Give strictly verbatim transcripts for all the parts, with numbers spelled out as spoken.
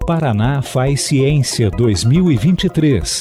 Paraná Faz Ciência dois mil e vinte e três.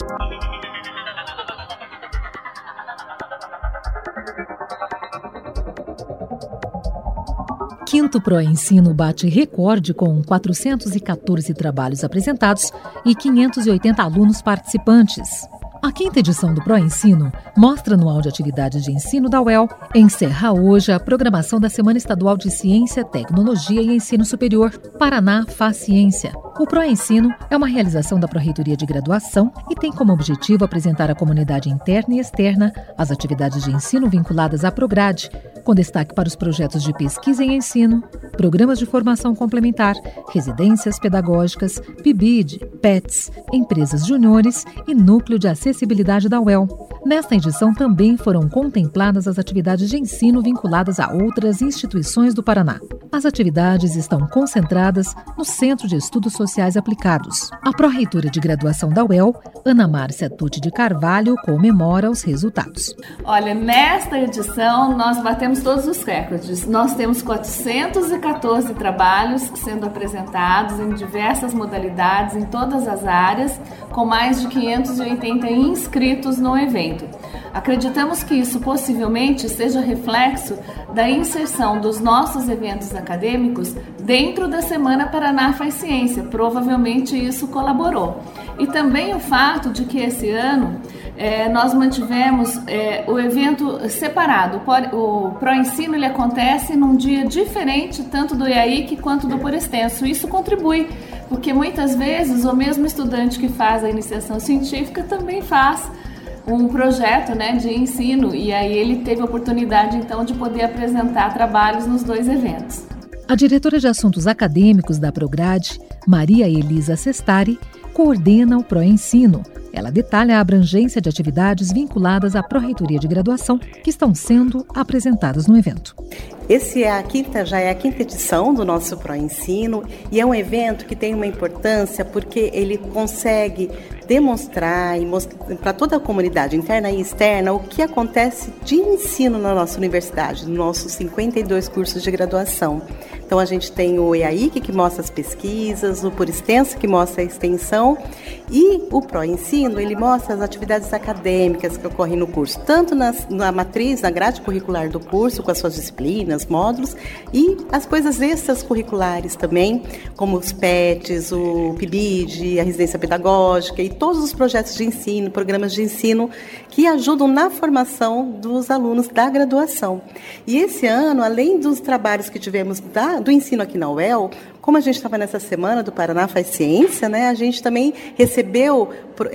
Quinto Proensino bate recorde com quatrocentos e quatorze trabalhos apresentados e quinhentos e oitenta alunos participantes. A quinta edição do Proensino mostra anual de atividades de ensino da U E L encerra hoje a programação da Semana Estadual de Ciência, Tecnologia e Ensino Superior, Paraná Faz Ciência. O Proensino é uma realização da Pró-Reitoria de Graduação e tem como objetivo apresentar à comunidade interna e externa as atividades de ensino vinculadas à Prograde, com destaque para os projetos de pesquisa em ensino, programas de formação complementar, residências pedagógicas, P I B I D, P E T S, empresas juniores e núcleo de acessibilidade da U E L. Nesta edição também foram contempladas as atividades de ensino vinculadas a outras instituições do Paraná. As atividades estão concentradas no Centro de Estudos Sociais Aplicados. A Pró-Reitora de Graduação da U E L, Ana Márcia Tucci de Carvalho, comemora os resultados. Olha, nesta edição nós batemos todos os recordes. Nós temos quatrocentos e quatorze trabalhos sendo apresentados em diversas modalidades, em todas as áreas, com mais de quinhentos e oitenta inscritos no evento. Acreditamos que isso possivelmente seja reflexo da inserção dos nossos eventos acadêmicos dentro da Semana Paraná Faz Ciência. Provavelmente isso colaborou. E também o fato de que esse ano é, nós mantivemos é, o evento separado. O Proensino ele acontece num dia diferente, tanto do I A I C quanto do Por Extenso. Isso contribui, porque muitas vezes o mesmo estudante que faz a iniciação científica também faz um projeto, né, de ensino, e aí ele teve a oportunidade então de poder apresentar trabalhos nos dois eventos. A diretora de Assuntos Acadêmicos da Prograde, Maria Elisa Sestari, coordena o Proensino. Ela detalha a abrangência de atividades vinculadas à Pró-Reitoria de Graduação que estão sendo apresentadas no evento. Esse é a quinta, já é a quinta edição do nosso Proensino e é um evento que tem uma importância porque ele consegue demonstrar e mostrar para toda a comunidade interna e externa o que acontece de ensino na nossa universidade, nos nossos cinquenta e dois cursos de graduação. Então a gente tem o E A I C que mostra as pesquisas, o Por Extenso que mostra a extensão e o Proensino ele mostra as atividades acadêmicas que ocorrem no curso, tanto nas, na matriz, na grade curricular do curso, com as suas disciplinas, módulos, e as coisas extras curriculares também, como os P E T S, o P I B I D, a residência pedagógica e todos os projetos de ensino, programas de ensino que ajudam na formação dos alunos da graduação. E esse ano, além dos trabalhos que tivemos da, do ensino aqui na U E L, como a gente estava nessa semana do Paraná Faz Ciência, né, a gente também recebeu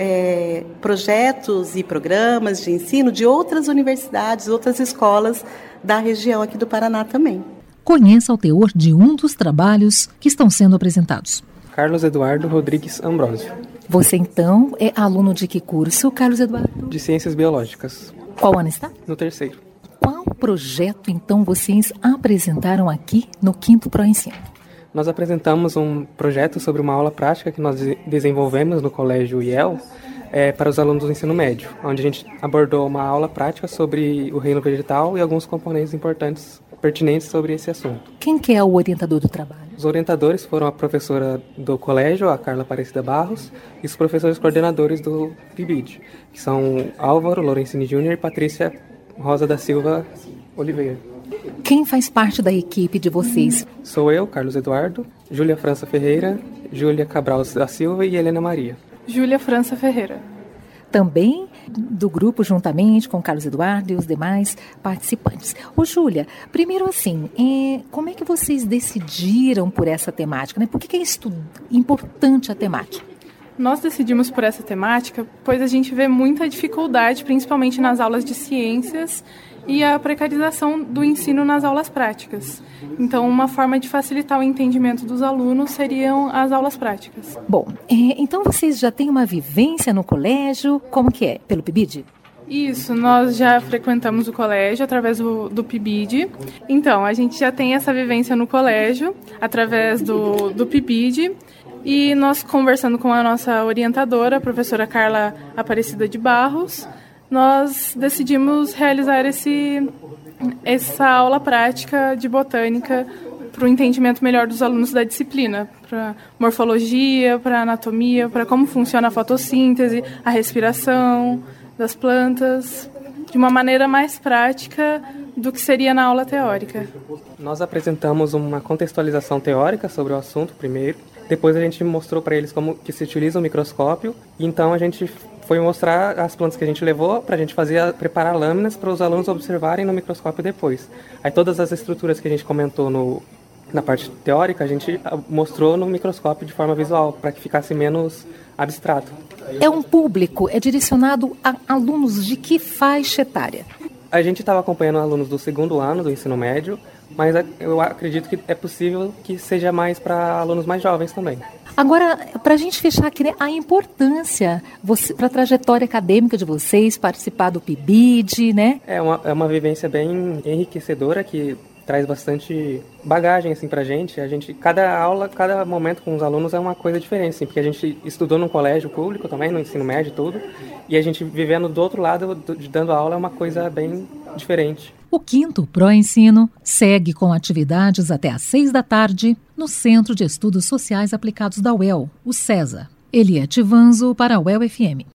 é, projetos e programas de ensino de outras universidades, outras escolas da região aqui do Paraná também. Conheça o teor de um dos trabalhos que estão sendo apresentados. Carlos Eduardo Rodrigues Ambrosio. Você, então, é aluno de que curso, Carlos Eduardo? De Ciências Biológicas. Qual ano está? No terceiro. Qual projeto, então, vocês apresentaram aqui no quinto Proensino? Nós apresentamos um projeto sobre uma aula prática que nós desenvolvemos no Colégio I E L é, para os alunos do ensino médio, onde a gente abordou uma aula prática sobre o reino vegetal e alguns componentes importantes, pertinentes sobre esse assunto. Quem que é o orientador do trabalho? Os orientadores foram a professora do colégio, a Carla Aparecida Barros, e os professores coordenadores do P I B I D, que são Álvaro Lorenzini Júnior e Patrícia Rosa da Silva Oliveira. Quem faz parte da equipe de vocês? Sou eu, Carlos Eduardo, Júlia França Ferreira, Júlia Cabral da Silva e Helena Maria. Júlia França Ferreira. Também do grupo, juntamente com Carlos Eduardo e os demais participantes. Ô, Júlia, primeiro assim, é, como é que vocês decidiram por essa temática? Né? Por que, que é estu- importante a temática? Nós decidimos por essa temática, pois a gente vê muita dificuldade, principalmente nas aulas de ciências, e a precarização do ensino nas aulas práticas. Então, uma forma de facilitar o entendimento dos alunos seriam as aulas práticas. Bom, é, então vocês já têm uma vivência no colégio, como que é? Pelo P I B I D? Isso, nós já frequentamos o colégio através do, do P I B I D. Então, a gente já tem essa vivência no colégio, através do, do P I B I D. E nós, conversando com a nossa orientadora, a professora Carla Aparecida de Barros, nós decidimos realizar esse, essa aula prática de botânica para o entendimento melhor dos alunos da disciplina, para morfologia, para anatomia, para como funciona a fotossíntese, a respiração das plantas, de uma maneira mais prática do que seria na aula teórica. Nós apresentamos uma contextualização teórica sobre o assunto primeiro, depois a gente mostrou para eles como que se utiliza o microscópio, e então a gente foi mostrar as plantas que a gente levou para a gente fazer, preparar lâminas para os alunos observarem no microscópio depois. Aí todas as estruturas que a gente comentou no, na parte teórica, a gente mostrou no microscópio de forma visual, para que ficasse menos abstrato. É um público, é direcionado a alunos de que faixa etária? A gente estava acompanhando alunos do segundo ano do ensino médio, mas eu acredito que é possível que seja mais para alunos mais jovens também. Agora, para a gente fechar aqui, né, a importância para a trajetória acadêmica de vocês, participar do P I B I D, né? É uma, é uma vivência bem enriquecedora que traz bastante bagagem assim, para a gente. A gente. Cada aula, cada momento com os alunos é uma coisa diferente, assim, porque a gente estudou num colégio público também, no ensino médio e tudo, e a gente vivendo do outro lado, de dando aula, é uma coisa bem diferente. O quinto Pró-Ensino segue com atividades até às seis da tarde no Centro de Estudos Sociais Aplicados da U E L, o CESA. Eliette Vanzo para a U E L F M.